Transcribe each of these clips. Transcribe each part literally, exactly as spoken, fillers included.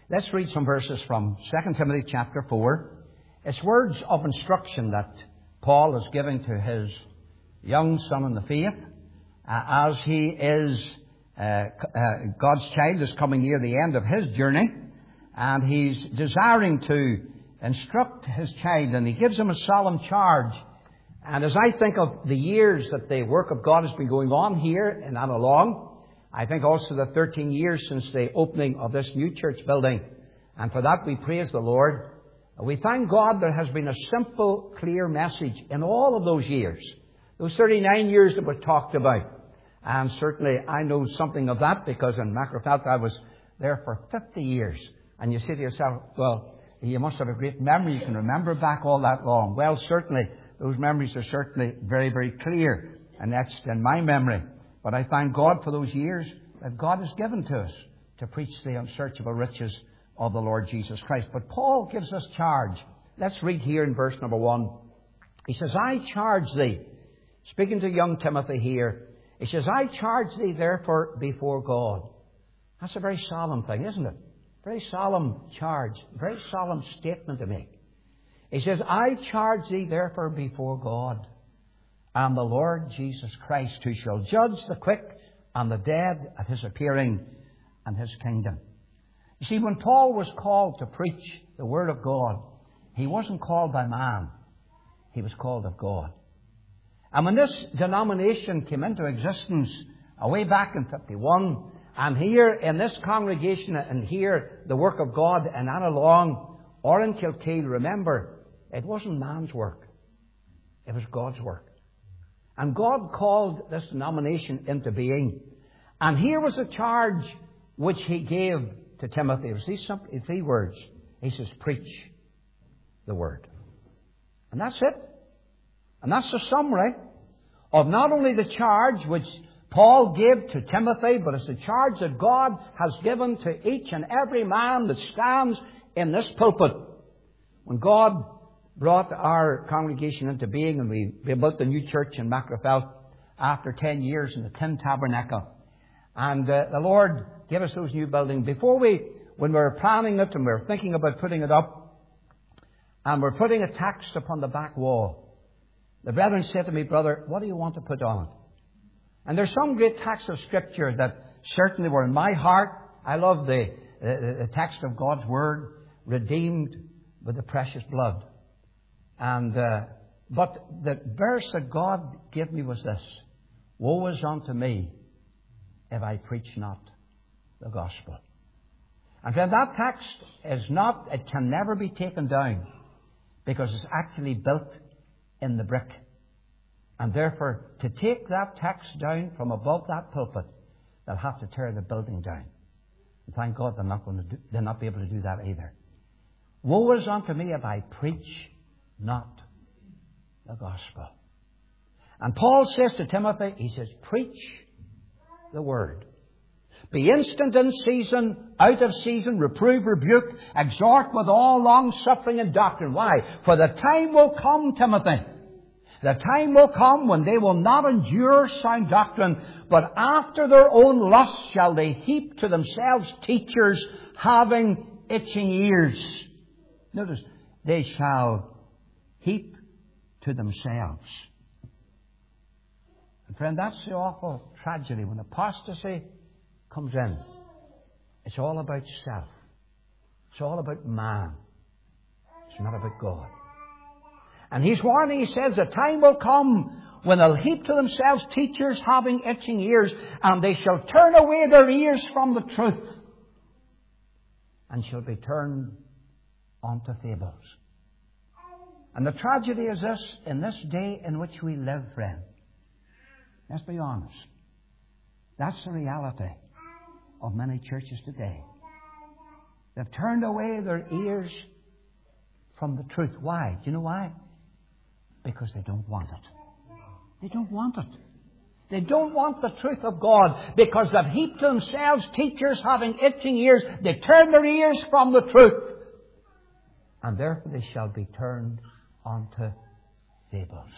Let's read some verses from Second Timothy chapter four. It's words of instruction that Paul is giving to his young son in the faith uh, as he is, uh, uh, God's child is coming near the end of his journey, and he's desiring to instruct his child, and he gives him a solemn charge. And as I think of the years that the work of God has been going on here in Annalong, I think also the thirteen years since the opening of this new church building. And for that we praise the Lord. We thank God there has been a simple, clear message in all of those years. Those thirty-nine years that were talked about. And certainly I know something of that because in Macrofelt I was there for fifty years. And you say to yourself, well, you must have a great memory. You can remember back all that long. Well, certainly those memories are certainly very, very clear and etched in my memory. But I thank God for those years that God has given to us to preach the unsearchable riches of the Lord Jesus Christ. But Paul gives us charge. Let's read here in verse number one. He says, I charge thee, speaking to young Timothy here, he says, I charge thee therefore before God. That's a very solemn thing, isn't it? Very solemn charge, very solemn statement to make. He says, I charge thee therefore before God and the Lord Jesus Christ, who shall judge the quick and the dead at his appearing and his kingdom. You see, when Paul was called to preach the Word of God, he wasn't called by man. He was called of God. And when this denomination came into existence way back in fifty-one, and here in this congregation and here the work of God in Annalong or in Kilkeel, remember, it wasn't man's work. It was God's work. And God called this denomination into being. And here was a charge which he gave to Timothy. It was these three words. He says, preach the Word. And that's it. And that's the summary of not only the charge which Paul gave to Timothy, but it's a charge that God has given to each and every man that stands in this pulpit. When God brought our congregation into being and we, we built the new church in Macrofelt after ten years in the Tin Tabernacle. And uh, the Lord gave us those new buildings. Before we, when we were planning it and we were thinking about putting it up, and we're putting a text upon the back wall, the brethren said to me, brother, what do you want to put on it? And there's some great texts of Scripture that certainly were in my heart. I love the, the, the text of God's Word, redeemed with the precious blood. And uh, but the verse that God gave me was this: woe is unto me if I preach not the gospel. And friend, that text is not, it can never be taken down because it's actually built in the brick. And therefore, to take that text down from above that pulpit, they'll have to tear the building down. And thank God they're not going to do, they'll not be able to do that either. Woe is unto me if I preach not the gospel. And Paul says to Timothy, he says, preach the Word. Be instant in season, out of season, reprove, rebuke, exhort with all long suffering and doctrine. Why? For the time will come, Timothy. The time will come when they will not endure sound doctrine, but after their own lust shall they heap to themselves teachers having itching ears. Notice, they shall heap to themselves. And friend, that's the awful tragedy. When apostasy comes in, it's all about self. It's all about man. It's not about God. And he's warning, he says, the time will come when they'll heap to themselves teachers having itching ears, and they shall turn away their ears from the truth, and shall be turned onto fables. And the tragedy is this, in this day in which we live, friend, let's be honest, that's the reality of many churches today. They've turned away their ears from the truth. Why? Do you know why? Because they don't want it. They don't want it. They don't want the truth of God because they've heaped to themselves teachers having itching ears. They turn their ears from the truth. And therefore they shall be turned onto fables.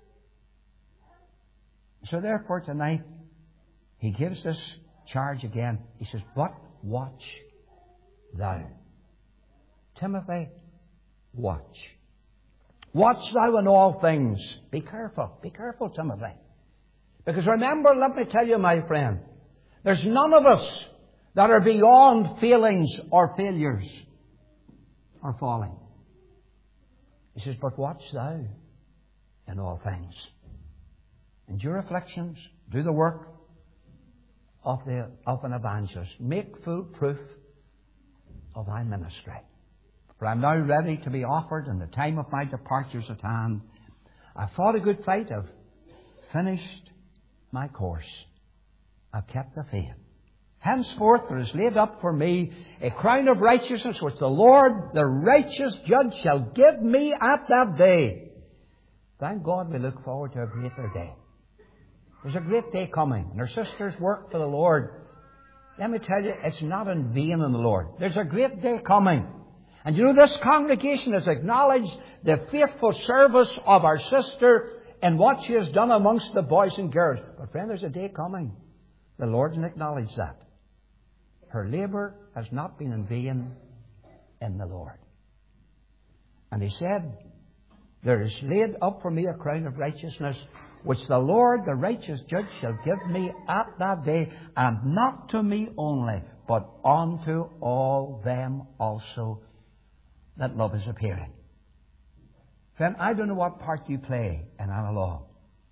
So therefore tonight he gives this charge again. He says, but watch thou. Timothy, watch. Watch thou in all things. Be careful. Be careful, Timothy. Because remember, let me tell you, my friend, there's none of us that are beyond failings or failures or falling. He says, but watch thou in all things. Endure afflictions. Do the work of, the, of an evangelist. Make full proof of thy ministry. For I am now ready to be offered, and the time of my departure is at hand. I fought a good fight. I've finished my course. I've kept the faith. Henceforth there is laid up for me a crown of righteousness, which the Lord, the righteous judge, shall give me at that day. Thank God we look forward to a greater day. There's a great day coming, and our sisters work for the Lord. Let me tell you, it's not in vain in the Lord. There's a great day coming. And you know, this congregation has acknowledged the faithful service of our sister and what she has done amongst the boys and girls. But friend, there's a day coming. The Lord's acknowledged that. Her labour has not been in vain in the Lord. And he said, there is laid up for me a crown of righteousness, which the Lord, the righteous judge, shall give me at that day, and not to me only, but unto all them also that love is appearing. Friend, I don't know what part you play in our law,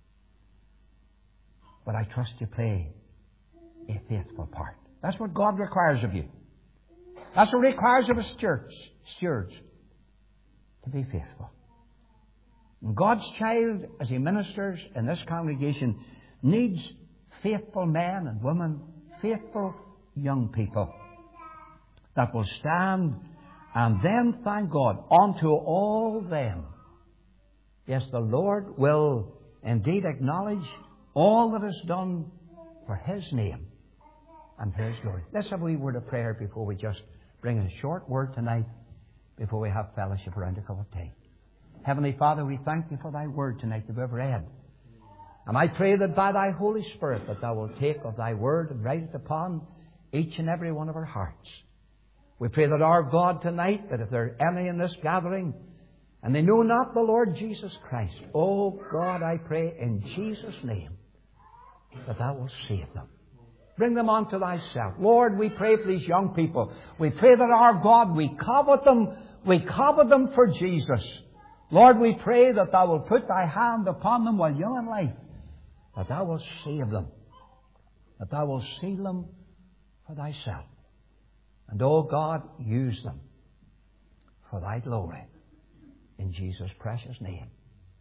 but I trust you play a faithful part. That's what God requires of you. That's what He requires of us stewards, stewards, to be faithful. And God's child, as He ministers in this congregation, needs faithful men and women, faithful young people that will stand and then thank God unto all them. Yes, the Lord will indeed acknowledge all that is done for His name and for His glory. Let's have a wee word of prayer before we just bring a short word tonight, before we have fellowship around a cup of tea. Heavenly Father, we thank You for Thy word tonight that we have read. And I pray that by Thy Holy Spirit that Thou wilt take of Thy word and write it upon each and every one of our hearts. We pray that our God tonight, that if there are any in this gathering and they know not the Lord Jesus Christ, oh God, I pray in Jesus' name that Thou wilt save them. Bring them unto Thyself. Lord, we pray for these young people. We pray that our God, we covet them, we covet them for Jesus. Lord, we pray that Thou wilt put Thy hand upon them while young in life, that Thou wilt save them, that Thou wilt seal them for Thyself. And, oh God, use them for Thy glory. In Jesus' precious name.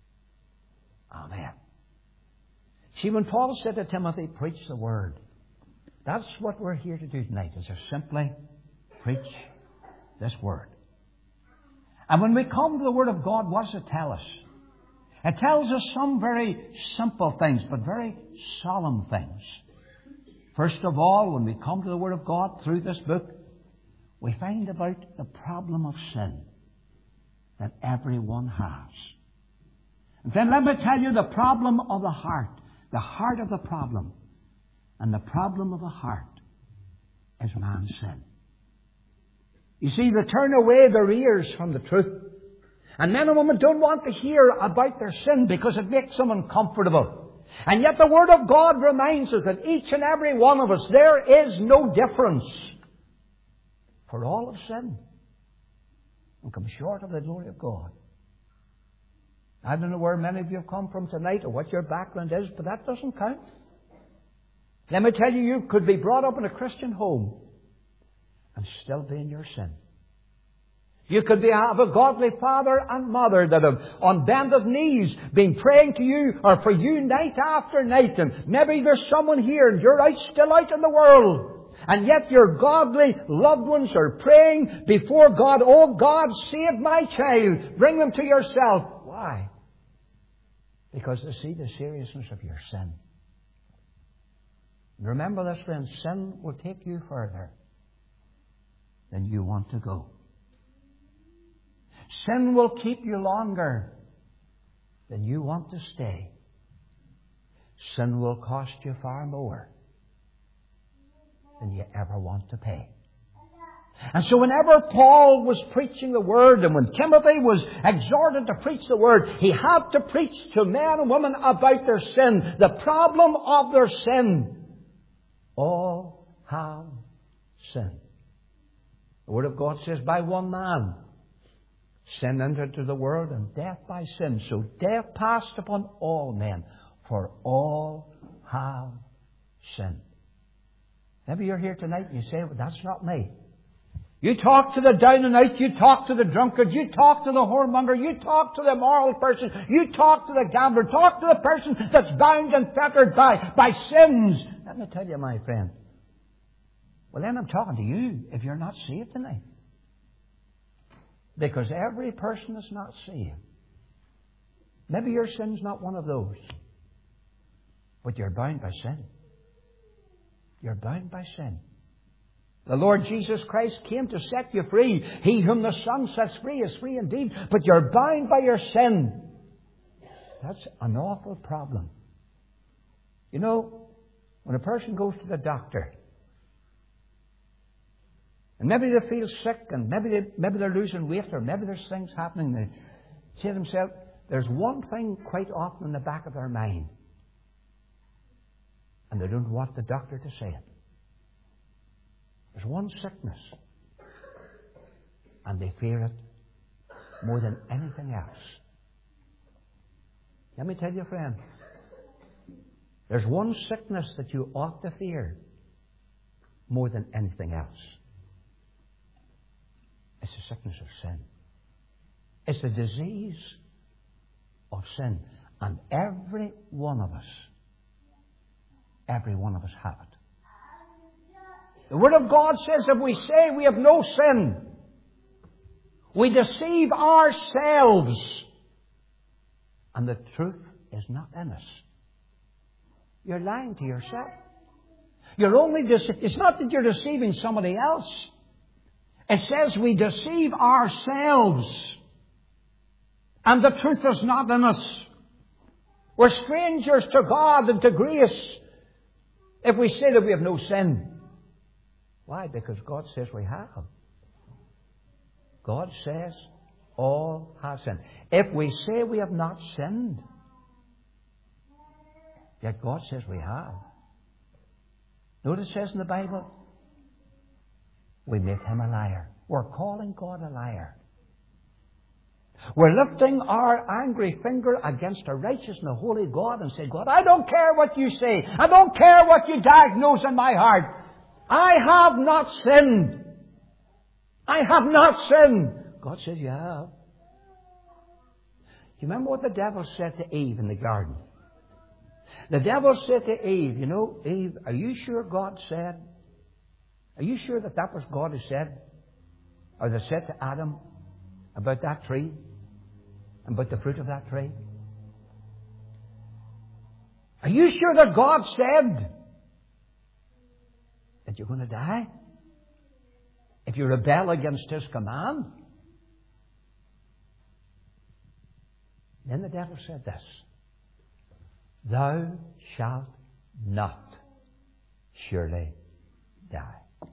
Amen. See, when Paul said to Timothy, preach the word, that's what we're here to do tonight, is just simply preach this word. And when we come to the Word of God, what does it tell us? It tells us some very simple things, but very solemn things. First of all, when we come to the Word of God through this book, we find about the problem of sin that everyone has. And then let me tell you the problem of the heart. The heart of the problem. And the problem of the heart is man's sin. You see, they turn away their ears from the truth. And men and women don't want to hear about their sin because it makes them uncomfortable. And yet the Word of God reminds us that each and every one of us, there is no difference. For all have sinned and come short of the glory of God. I don't know where many of you have come from tonight or what your background is, but that doesn't count. Let me tell you, you could be brought up in a Christian home and still be in your sin. You could be, have a godly father and mother that have, on bended knees, been praying to you or for you night after night. And maybe there's someone here and you're out, still out in the world. And yet your godly loved ones are praying before God, oh God, save my child. Bring them to yourself. Why? Because they see the seriousness of your sin. And remember this, friend, sin will take you further than you want to go. Sin will keep you longer than you want to stay. Sin will cost you far more than you ever want to pay. And so whenever Paul was preaching the Word, and when Timothy was exhorted to preach the Word, he had to preach to men and women about their sin, the problem of their sin. All have sinned. The Word of God says, by one man sin entered into the world, and death by sin. So death passed upon all men, for all have sinned. Maybe you're here tonight and you say, well, that's not me. You talk to the down and out, you talk to the drunkard, you talk to the whoremonger, you talk to the immoral person, you talk to the gambler, talk to the person that's bound and fettered by, by sins. Let me tell you, my friend, well then I'm talking to you if you're not saved tonight. Because every person is not saved. Maybe your sin's not one of those. But you're bound by sin. You're bound by sin. The Lord Jesus Christ came to set you free. He whom the Son sets free is free indeed. But you're bound by your sin. That's an awful problem. You know, when a person goes to the doctor, and maybe they feel sick, and maybe, they, maybe they're losing weight, or maybe there's things happening, they say to themselves, there's one thing quite often in the back of their mind. And they don't want the doctor to say it. There's one sickness, and they fear it more than anything else. Let me tell you, friend, there's one sickness that you ought to fear more than anything else. It's the sickness of sin. It's the disease of sin. And every one of us, every one of us have it. The Word of God says if we say we have no sin, we deceive ourselves, and the truth is not in us. You're lying to yourself. You're only dece- It's not that you're deceiving somebody else. It says we deceive ourselves, and the truth is not in us. We're strangers to God and to grace if we say that we have no sin. Why? Because God says we have. God says all have sinned. If we say we have not sinned, yet God says we have. Notice it says in the Bible, we make Him a liar. We're calling God a liar. We're lifting our angry finger against a righteous and a holy God and say, God, I don't care what you say. I don't care what you diagnose in my heart. I have not sinned. I have not sinned. God says you have. Do you remember what the devil said to Eve in the garden? The devil said to Eve, you know, Eve, are you sure God said? Are you sure that that was God who said? Or they said to Adam about that tree? About the fruit of that tree? Are you sure that God said that you're going to die if you rebel against His command? Then the devil said this, thou shalt not surely die.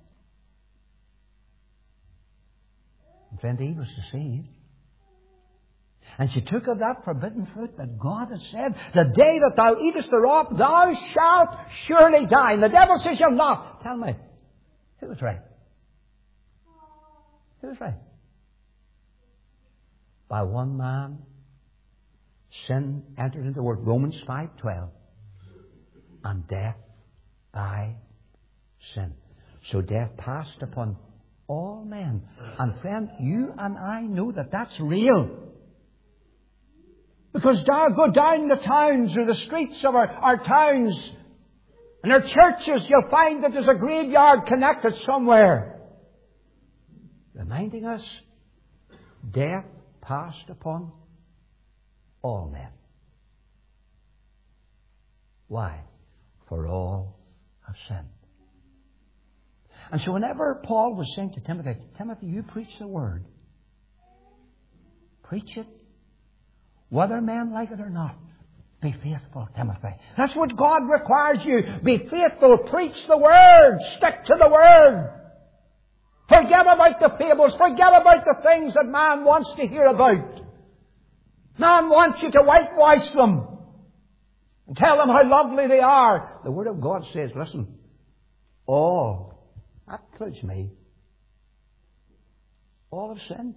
And friend, Eve was deceived. And she took of that forbidden fruit that God had said, the day that thou eatest thereof, thou shalt surely die. And the devil says you'll not. Tell me, who was right? Who was right? By one man, sin entered into the world. Romans five twelve. And death by sin. So death passed upon all men. And friend, you and I know that that's real. Because down, go down the towns or the streets of our, our towns and our churches, you'll find that there's a graveyard connected somewhere, reminding us death passed upon all men. Why? For all have sinned. And so whenever Paul was saying to Timothy, Timothy, you preach the Word. Preach it. Whether men like it or not, be faithful, Timothy. That's what God requires you. Be faithful. Preach the Word. Stick to the Word. Forget about the fables. Forget about the things that man wants to hear about. Man wants you to whitewash them and tell them how lovely they are. The Word of God says, listen, all, that includes me, all have sinned.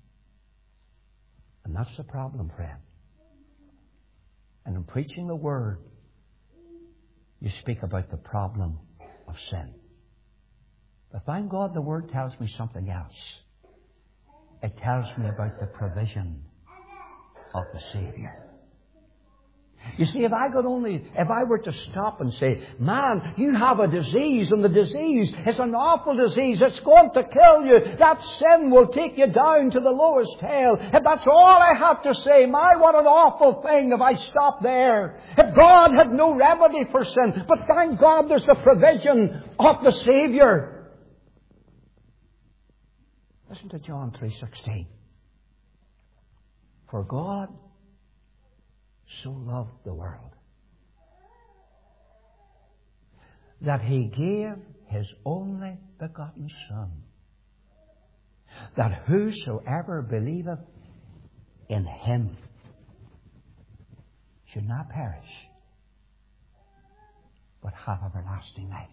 And that's the problem, friend. And in preaching the Word, you speak about the problem of sin. But thank God the Word tells me something else. It tells me about the provision of the Savior. You see, if I could only, if I were to stop and say, man, you have a disease, and the disease is an awful disease, it's going to kill you, that sin will take you down to the lowest hell. If that's all I have to say, my, what an awful thing if I stop there. If God had no remedy for sin, but thank God there's the provision of the Savior. Listen to John three sixteen. For God so loved the world that He gave His only begotten Son, that whosoever believeth in Him should not perish, but have everlasting life.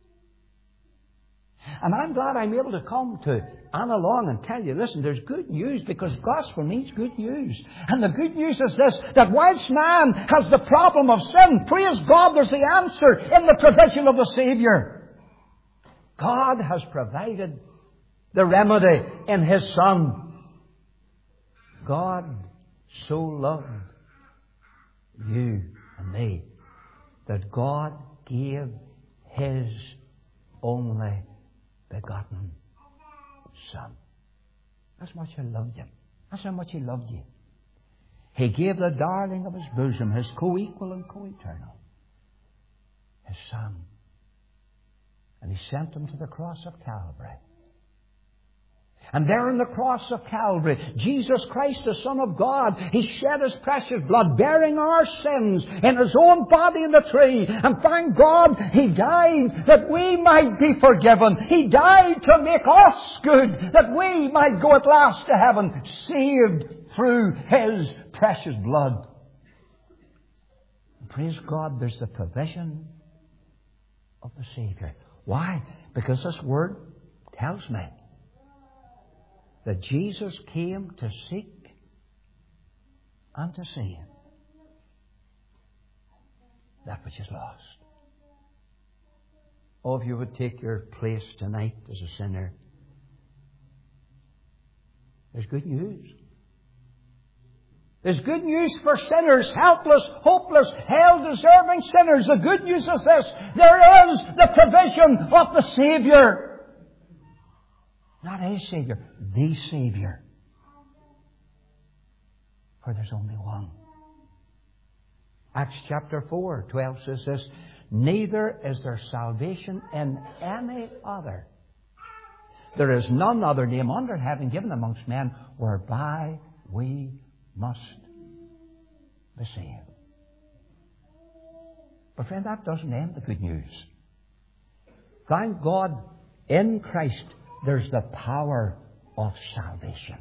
And I'm glad I'm able to come to Anna Long and tell you, listen, there's good news, because gospel means good news. And the good news is this, that whilst man has the problem of sin, praise God, there's the answer in the provision of the Savior. God has provided the remedy in His Son. God so loved you and me that God gave His only begotten Son. That's how much He loved you. That's how much He loved you. He gave the darling of His bosom, His co-equal and co-eternal, His Son. And He sent Him to the cross of Calvary. And there on the cross of Calvary, Jesus Christ, the Son of God, He shed His precious blood, bearing our sins in His own body in the tree. And thank God, He died that we might be forgiven. He died to make us good, that we might go at last to heaven, saved through His precious blood. And praise God, there's the provision of the Savior. Why? Because this Word tells me that Jesus came to seek and to save that which is lost. Oh, if you would take your place tonight as a sinner, there's good news. There's good news for sinners, helpless, hopeless, hell-deserving sinners. The good news is this: there is the provision of the Savior. Not a Savior, the Savior. For there's only one. Acts chapter four, twelve says this: neither is there salvation in any other. There is none other name under heaven given amongst men whereby we must be saved. But friend, that doesn't end the good news. Thank God, in Christ there's the power of salvation.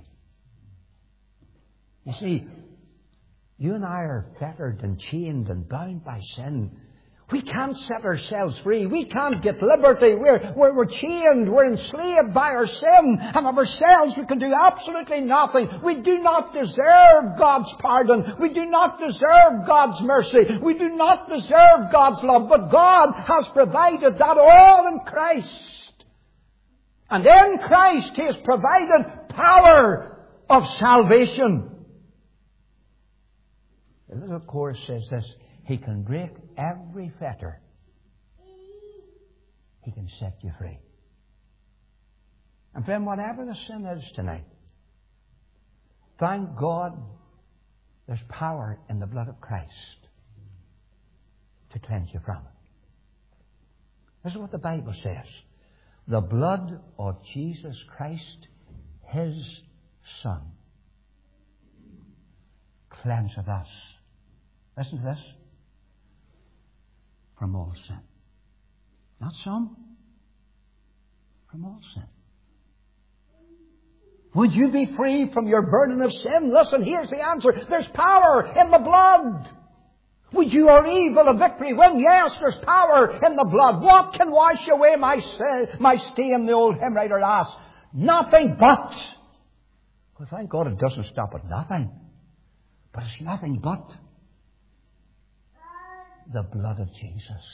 You see, you and I are fettered and chained and bound by sin. We can't set ourselves free. We can't get liberty. We're, we're, we're chained. We're enslaved by our sin. And of ourselves we can do absolutely nothing. We do not deserve God's pardon. We do not deserve God's mercy. We do not deserve God's love. But God has provided that all in Christ. And in Christ He has provided power of salvation. The little chorus says this: He can break every fetter. He can set you free. And friend, whatever the sin is tonight, thank God there's power in the blood of Christ to cleanse you from it. This is what the Bible says. The blood of Jesus Christ, His Son, cleanseth us. Listen to this. From all sin. Not some. From all sin. Would you be free from your burden of sin? Listen, here's the answer. There's power in the blood. Would your evil a victory win? Yes, there's power in the blood. What can wash away my sin, my stain, the old hymn writer asks? Nothing but. Well, thank God it doesn't stop at nothing. But it's nothing but the blood of Jesus.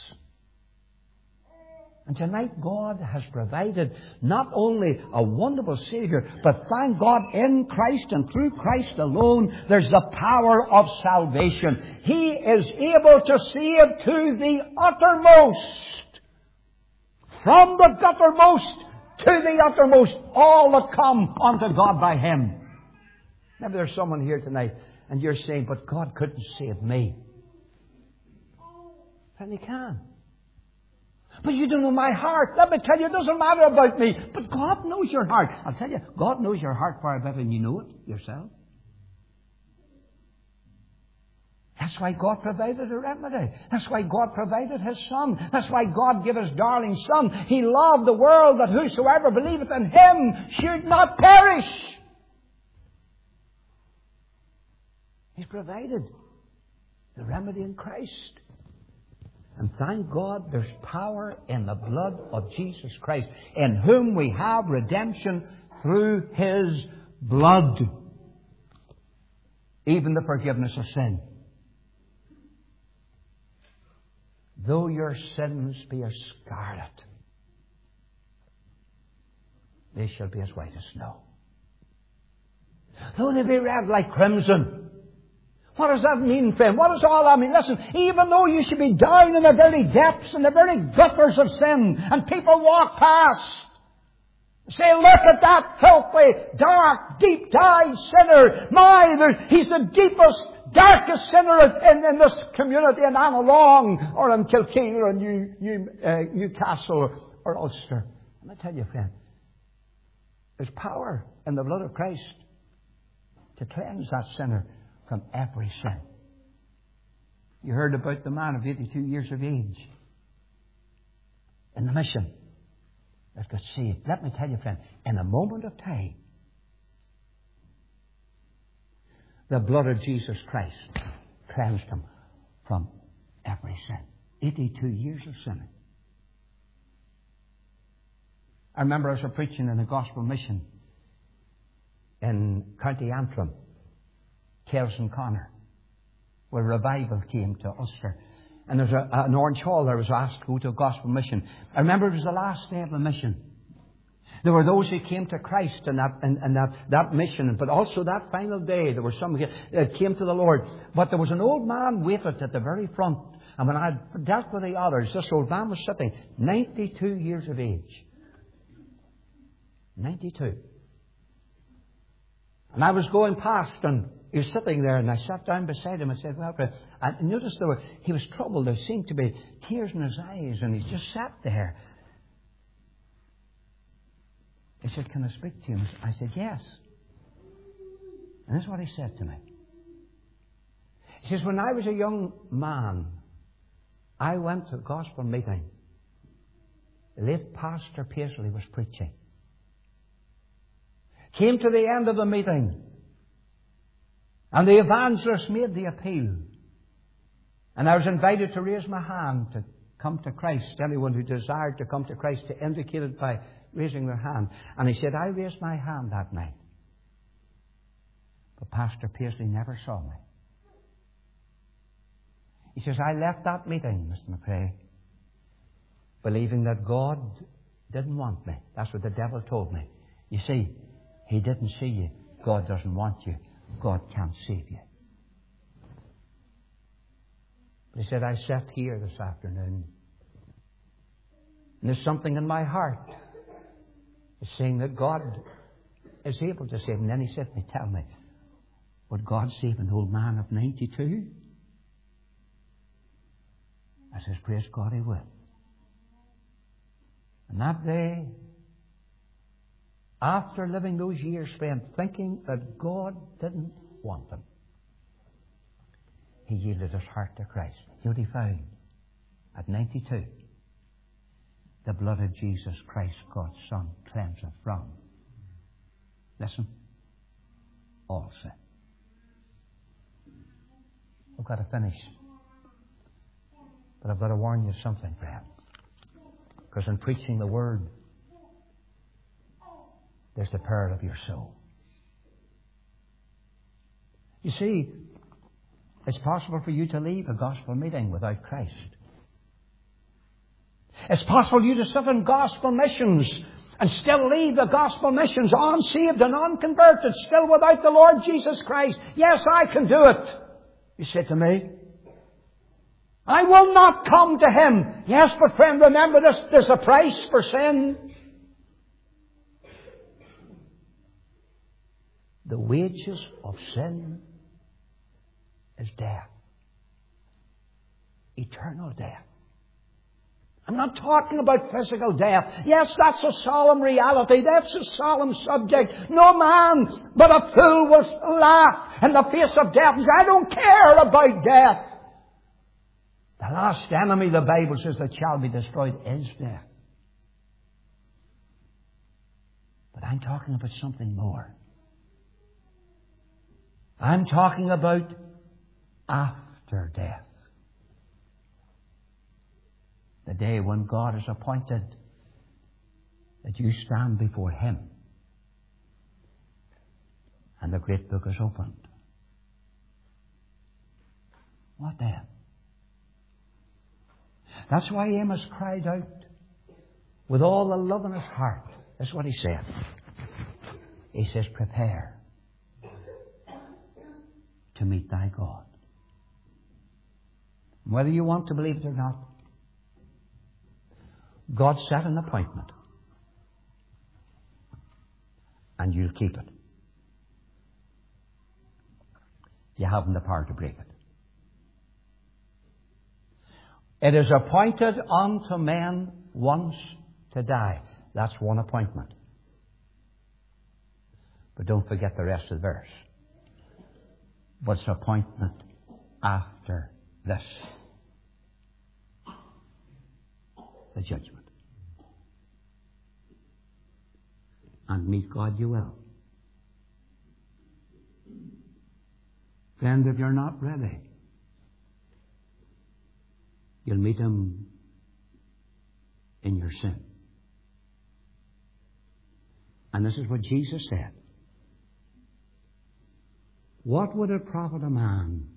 And tonight God has provided not only a wonderful Savior, but thank God in Christ and through Christ alone, there's the power of salvation. He is able to save to the uttermost. From the guttermost to the uttermost, all that come unto God by Him. Maybe there's someone here tonight and you're saying, but God couldn't save me. And He can. But you don't know my heart. Let me tell you, it doesn't matter about me. But God knows your heart. I'll tell you, God knows your heart far better than you know it yourself. That's why God provided a remedy. That's why God provided His Son. That's why God gave His darling Son. He loved the world that whosoever believeth in Him should not perish. He's provided the remedy in Christ. And thank God there's power in the blood of Jesus Christ, in whom we have redemption through His blood. Even the forgiveness of sin. Though your sins be as scarlet, they shall be as white as snow. Though they be red like crimson. What does that mean, friend? What does all that mean? Listen, even though you should be down in the very depths and the very gutters of sin, and people walk past, say, look at that filthy, dark, deep-dyed sinner. My, there, he's the deepest, darkest sinner in, in this community in Annalong, or in Kilkeel, or in New, New, uh, Newcastle, or, or Ulster. Let me tell you, friend, there's power in the blood of Christ to cleanse that sinner from every sin. You heard about the man of eighty-two years of age in the mission that got saved. Let me tell you, friend, in a moment of time, the blood of Jesus Christ cleansed him from every sin. eighty-two years of sinning. I remember I was preaching in a gospel mission in County Antrim, Kelson Connor, where revival came to Ulster. And there's a, an Orange Hall there was asked to go to a gospel mission. I remember it was the last day of the mission. There were those who came to Christ in that, in, in that, that mission, but also that final day there were some that came to the Lord. But there was an old man waited at the very front. And when I dealt with the others, this old man was sitting, ninety-two years of age. ninety-two. And I was going past and he was sitting there, and I sat down beside him and said, well, I noticed there were, he was troubled. There seemed to be tears in his eyes, and he just sat there. He said, can I speak to you? I said, yes. And this is what he said to me. He says, when I was a young man, I went to a gospel meeting. The late Pastor Paisley was preaching. Came to the end of the meeting, and the evangelist made the appeal. And I was invited to raise my hand to come to Christ. Anyone who desired to come to Christ to indicate it by raising their hand. And he said, I raised my hand that night. But Pastor Paisley never saw me. He says, I left that meeting, Mister McCrae, believing that God didn't want me. That's what the devil told me. You see, He didn't see you. God doesn't want you. God can't save you. But he said, I sat here this afternoon, and there's something in my heart that's saying that God is able to save. And then he said to me, tell me, would God save an old man of ninety-two? I says, praise God, He will. And that day, after living those years spent thinking that God didn't want them, he yielded his heart to Christ. You know what he found? At ninety-two, the blood of Jesus Christ, God's Son, cleanseth from Listen. All sin. I've got to finish. But I've got to warn you of something, friend. Because in preaching the Word, there's the peril of your soul. You see, it's possible for you to leave a gospel meeting without Christ. It's possible for you to sit in gospel missions and still leave the gospel missions unsaved and unconverted, still without the Lord Jesus Christ. Yes, I can do it. You say to me, I will not come to Him. Yes, but friend, remember this, there's a price for sin. The wages of sin is death. Eternal death. I'm not talking about physical death. Yes, that's a solemn reality. That's a solemn subject. No man but a fool will laugh in the face of death and say, I don't care about death. The last enemy, the Bible says, that shall be destroyed is death. But I'm talking about something more. I'm talking about after death. The day when God has appointed that you stand before Him and the great book is opened. What then? That's why Amos cried out with all the love in his heart. That's what he said. He says, prepare to meet thy God. Whether you want to believe it or not, God set an appointment. And you'll keep it. You haven't the power to break it. It is appointed unto men once to die. That's one appointment. But don't forget the rest of the verse. But it's appointment after this. The judgment. And meet God you will. Friend, if you're not ready, you'll meet Him in your sin. And this is what Jesus said. What would it profit a man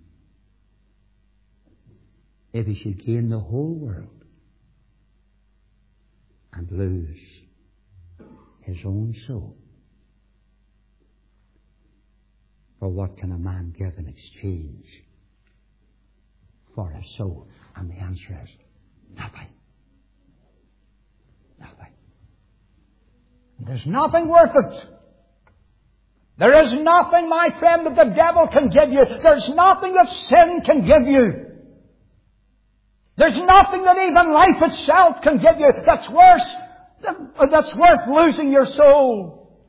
if he should gain the whole world and lose his own soul? For what can a man give in exchange for his soul? And the answer is nothing. Nothing. There's nothing worth it. There is nothing, my friend, that the devil can give you. There's nothing that sin can give you. There's nothing that even life itself can give you that's worse, that's worth losing your soul.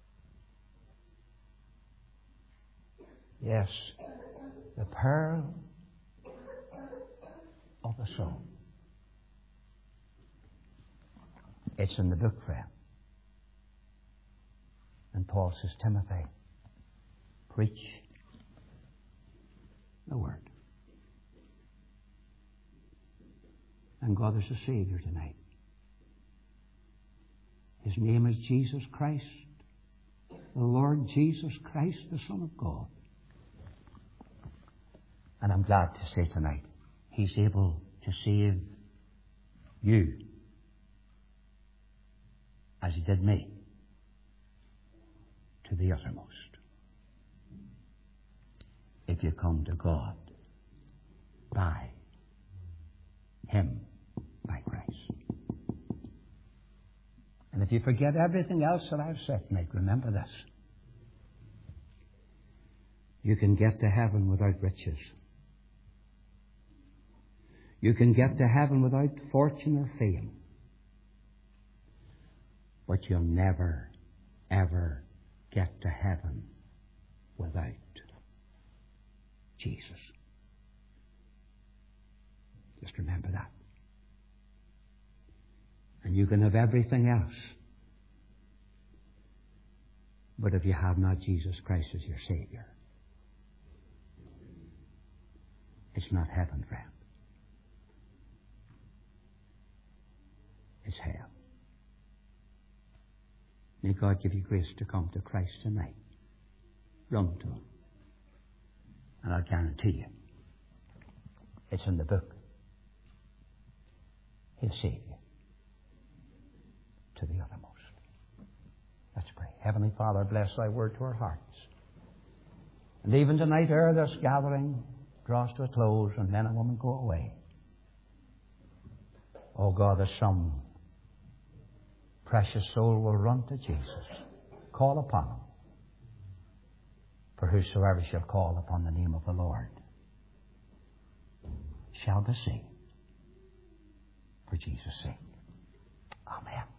Yes, the pearl of the soul. It's in the book, friend. And Paul says, Timothy, preach the word. And God is a Savior tonight. His name is Jesus Christ, the Lord Jesus Christ, the Son of God. And I'm glad to say tonight, He's able to save you as He did me, to the uttermost. If you come to God by Him, by Christ. And if you forget everything else that I've said tonight, remember this. You can get to heaven without riches. You can get to heaven without fortune or fame. But you'll never, ever get to heaven without Jesus. Just remember that. And you can have everything else. But if you have not Jesus Christ as your Savior, it's not heaven, friend. It's hell. May God give you grace to come to Christ tonight. Run to Him. And I'll guarantee you, it's in the book. He'll save you to the uttermost. Let's pray. Heavenly Father, bless Thy word to our hearts. And even tonight, ere this gathering draws to a close and men and women go away, oh God, there's some precious soul will run to Jesus. Call upon Him. For whosoever shall call upon the name of the Lord shall be saved. For Jesus' sake. Amen.